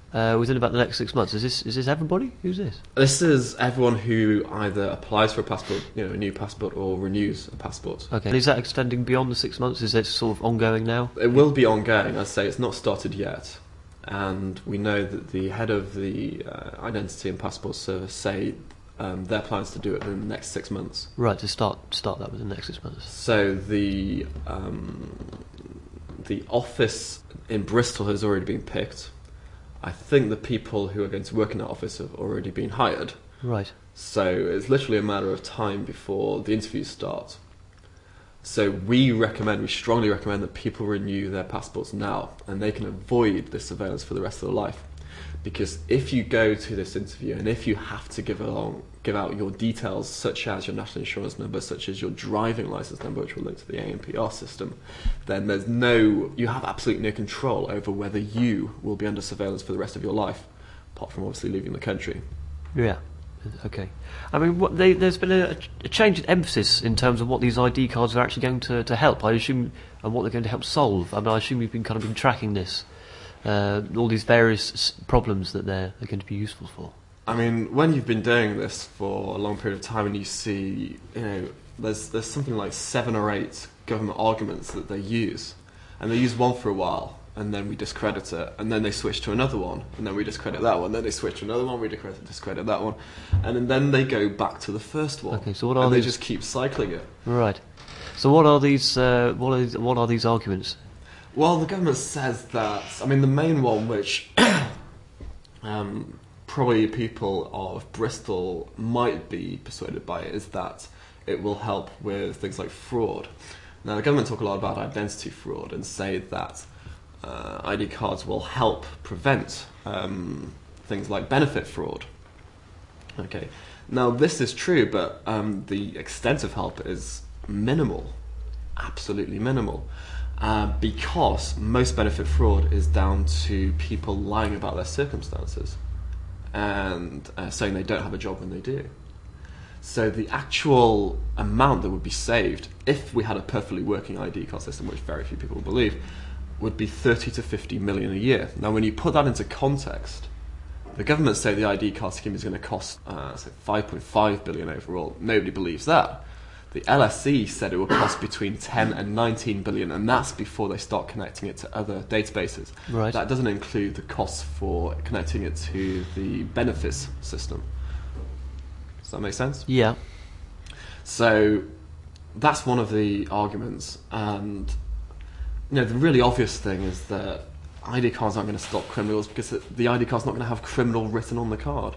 Speaker 1: uh, within about the next six months. Is this is this everybody? Who's this?
Speaker 18: This is everyone who either applies for a passport, you know, a new passport, or renews a passport.
Speaker 1: Okay. And is that extending beyond the six months? Is it sort of ongoing now?
Speaker 18: It will be ongoing. I'd say it's not started yet. And we know that the head of the uh, Identity and Passport Service say um, their plans to do it in the next six months.
Speaker 1: Right, to start start that within the next six months.
Speaker 18: So the um, the office in Bristol has already been picked. I think the people who are going to work in that office have already been hired.
Speaker 1: Right.
Speaker 18: So it's literally a matter of time before the interviews start. So we recommend, we strongly recommend that people renew their passports now, and they can avoid this surveillance for the rest of their life. Because if you go to this interview and if you have to give along, give out your details, such as your national insurance number, such as your driving license number, which will link to the A N P R system, then there's no, you have absolutely no control over whether you will be under surveillance for the rest of your life, apart from obviously leaving the country.
Speaker 1: Yeah. Okay. I mean, what they, there's been a, a change in emphasis in terms of what these I D cards are actually going to, to help, I assume, and what they're going to help solve. I mean, I assume you've been kind of been tracking this, uh, all these various s- problems that they're, they're going to be useful for.
Speaker 18: I mean, when you've been doing this for a long period of time and you see, you know, there's there's something like seven or eight government arguments that they use, and they use one for a while, and then we discredit it, and then they switch to another one, and then we discredit that one, then they switch to another one, we discredit, discredit that one, and then they go back to the first one.
Speaker 1: Okay, so what are
Speaker 18: and
Speaker 1: these?
Speaker 18: they just keep cycling it.
Speaker 1: Right. So what are these? Uh, what are these, what are these arguments?
Speaker 18: Well, the government says that. I mean, the main one, which um, probably people of Bristol might be persuaded by, is that it will help with things like fraud. Now, the government talk a lot about identity fraud and say that Uh, I D cards will help prevent um, things like benefit fraud. Okay, now this is true, but um, the extent of help is minimal, absolutely minimal, uh, because most benefit fraud is down to people lying about their circumstances and uh, saying they don't have a job when they do. So the actual amount that would be saved if we had a perfectly working I D card system, which very few people believe, would be thirty to fifty million a year. Now, when you put that into context, the government say the I D card scheme is going to cost uh, say five point five billion overall. Nobody believes that. The L S E said it will cost between ten and nineteen billion, and that's before they start connecting it to other databases.
Speaker 1: Right.
Speaker 18: That doesn't include the costs for connecting it to the benefits system. Does that make sense?
Speaker 1: Yeah.
Speaker 18: So that's one of the arguments, and you know, the really obvious thing is that I D cards aren't going to stop criminals because the I D card's not going to have criminal written on the card.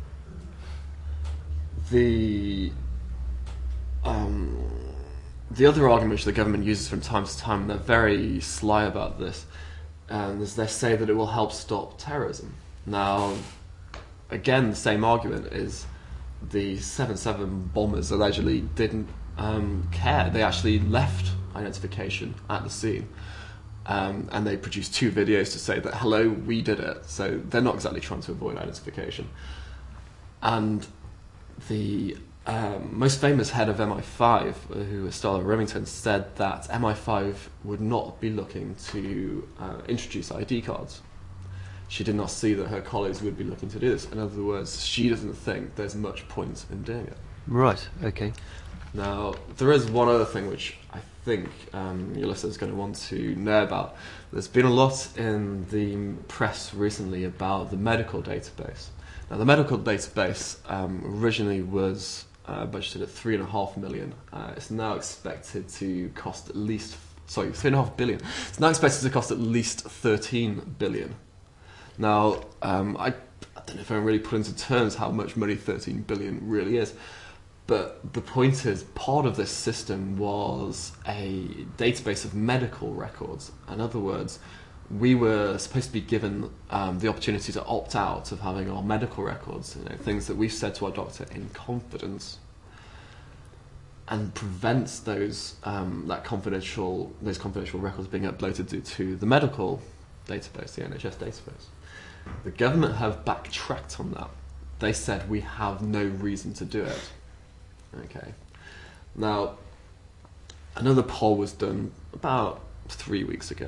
Speaker 18: The um, the other argument which the government uses from time to time, and they're very sly about this, um, is they say that it will help stop terrorism. Now, again, the same argument is the seven seven bombers allegedly didn't um, care. They actually left identification at the scene, um, and they produced two videos to say that, hello, we did it. So they're not exactly trying to avoid identification. And the um, most famous head of M I five, uh, who was Starla Remington, said that M I five would not be looking to uh, introduce I D cards. She did not see that her colleagues would be looking to do this. In other words, she doesn't think there's much point in doing it.
Speaker 1: Right, okay.
Speaker 18: Now, there is one other thing which I think um, your listeners are going to want to know about. There's been a lot in the press recently about the medical database. Now, the medical database um, originally was uh, budgeted at three and a half million. Uh, it's now expected to cost at least, sorry, three and a half billion. It's now expected to cost at least thirteen billion. Now, um, I, I don't know if I can really put into terms how much money thirteen billion really is. But the point is, part of this system was a database of medical records. In other words, we were supposed to be given um, the opportunity to opt out of having our medical records, you know, things that we've said to our doctor in confidence, and prevents those um, that confidential those confidential records being uploaded to, to the medical database, the N H S database. The government have backtracked on that. They said we have no reason to do it. Okay. Now, another poll was done about three weeks ago,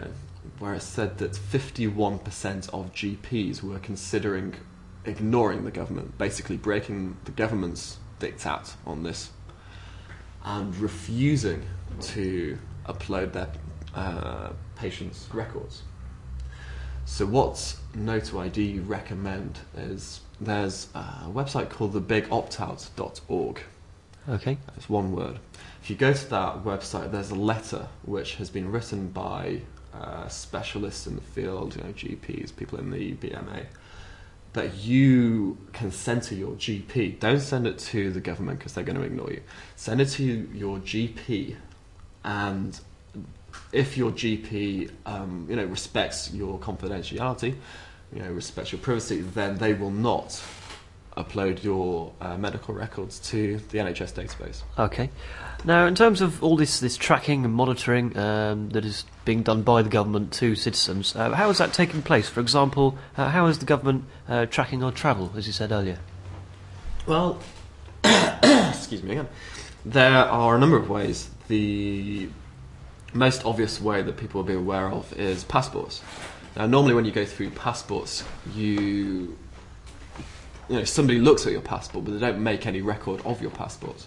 Speaker 18: where it said that fifty-one percent of G Ps were considering ignoring the government, basically breaking the government's diktat on this and refusing to upload their uh, patients' records. So what No to I D recommend is there's a website called the big opt out dot org.
Speaker 1: Okay.
Speaker 18: It's one word. If you go to that website, there's a letter which has been written by uh, specialists in the field, you know, G Ps, people in the B M A, that you can send to your G P. Don't send it to the government because they're going to ignore you. Send it to your G P, and if your G P, um, you know, respects your confidentiality, you know, respects your privacy, then they will not upload your uh, medical records to the N H S database.
Speaker 1: Okay. Now, in terms of all this, this tracking and monitoring um, that is being done by the government to citizens, uh, how is that taking place? For example, uh, how is the government uh, tracking our travel, as you said earlier?
Speaker 18: Well, excuse me again. There are a number of ways. The most obvious way that people will be aware of is passports. Now, normally when you go through passports, you, you know, somebody looks at your passport, but they don't make any record of your passport.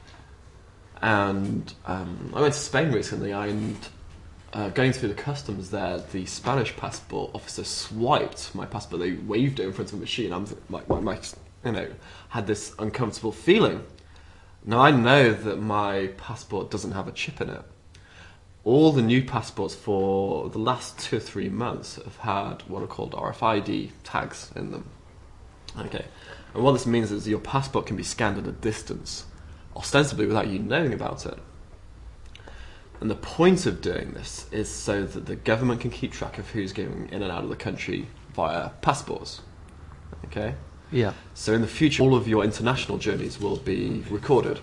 Speaker 18: And um, I went to Spain recently, and uh, going through the customs there, the Spanish passport officer swiped my passport. They waved it in front of a machine. I'm like, my, my, you know, had this uncomfortable feeling. Now I know that my passport doesn't have a chip in it. All the new passports for the last two or three months have had what are called R F I D tags in them. Okay, and what this means is your passport can be scanned at a distance, ostensibly without you knowing about it. And the point of doing this is so that the government can keep track of who's going in and out of the country via passports. Okay?
Speaker 1: Yeah.
Speaker 18: So in the future, all of your international journeys will be recorded.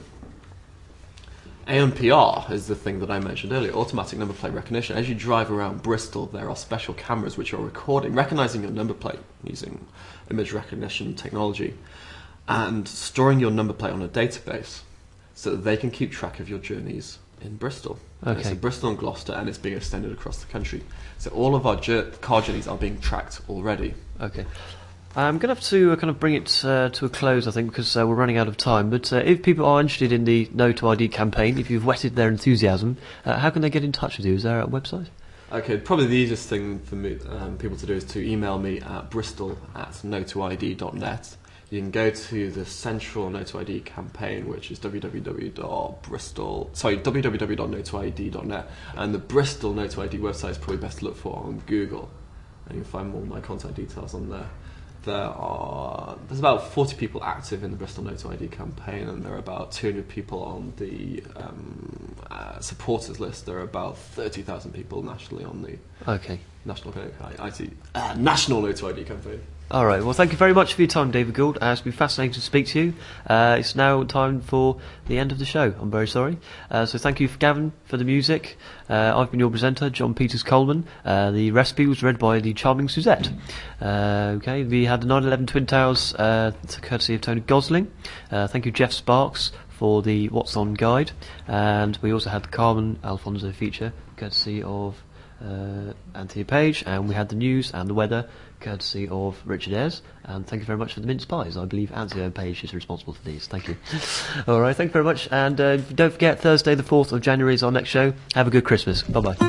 Speaker 18: A N P R is the thing that I mentioned earlier, automatic number plate recognition. As you drive around Bristol, there are special cameras which are recording, recognising your number plate using image recognition technology, and storing your number plate on a database so that they can keep track of your journeys in Bristol.
Speaker 1: Okay.
Speaker 18: So Bristol and Gloucester, and it's being extended across the country. So all of our jour- car journeys are being tracked already.
Speaker 1: Okay. I'm going to have to uh, kind of bring it uh, to a close, I think, because uh, we're running out of time. But uh, if people are interested in the No to I D campaign, if you've whetted their enthusiasm, uh, how can they get in touch with you? Is there a website?
Speaker 18: Okay, probably the easiest thing for me, um, people to do is to email me at bristol at no to I D dot net. You can go to the central No to I D campaign, which is w w w dot bristol sorry w w w dot no to I D dot net, and the Bristol No to I D website is probably best to look for on Google, and you'll find all my contact details on there. There are there's about forty people active in the Bristol No to I D campaign, and there are about two hundred people on the um, uh, supporters list. There are about thirty thousand people nationally on the
Speaker 1: Okay.
Speaker 18: national I T uh, national No to I D campaign.
Speaker 1: All right. Well, thank you very much for your time, David Gould. Uh, it's been fascinating to speak to you. Uh, it's now time for the end of the show. I'm very sorry. Uh, so thank you, for Gavin, for the music. Uh, I've been your presenter, John Peters Coleman. Uh, the recipe was read by the charming Suzette. Uh, okay. We had the nine eleven Twin Towers, uh, courtesy of Tony Gosling. Uh, thank you, Jeff Sparks, for the What's On guide. And we also had the Carmen Alfonso feature, courtesy of uh, Anthea Page. And we had the news and the weather, courtesy of Richard Ayres, and thank you very much for the mince pies. I believe Anthea Page is responsible for these. Thank you. All right, thank you very much, and uh, don't forget, Thursday the fourth of January is our next show. Have a good Christmas. Bye-bye.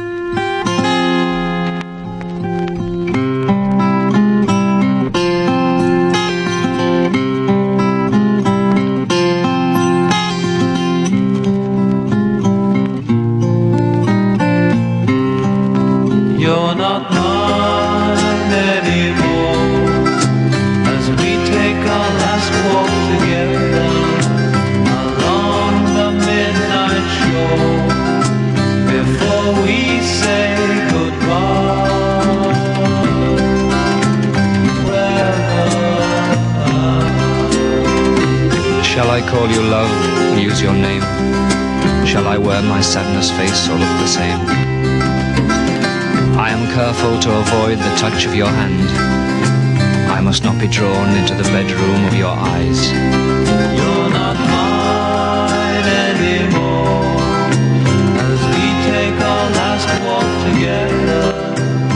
Speaker 7: You're not mine anymore, as we take our last walk together along the midnight shore, before we say goodbye.
Speaker 19: Shall I call you love, use your name? Shall I wear my sadness face or look the same? I am careful to avoid the touch of your hand. I must not be drawn into the bedroom of your eyes.
Speaker 7: You're not mine anymore, as we take our last walk together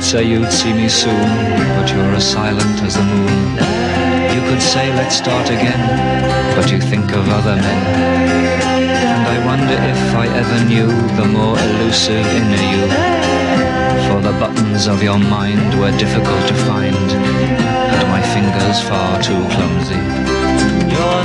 Speaker 19: say you'd see me soon, but you're as silent as the moon. You could say let's start again, but you think of other men. And I wonder if I ever knew the more elusive inner you. For the buttons of your mind were difficult to find, and my fingers far too clumsy. Your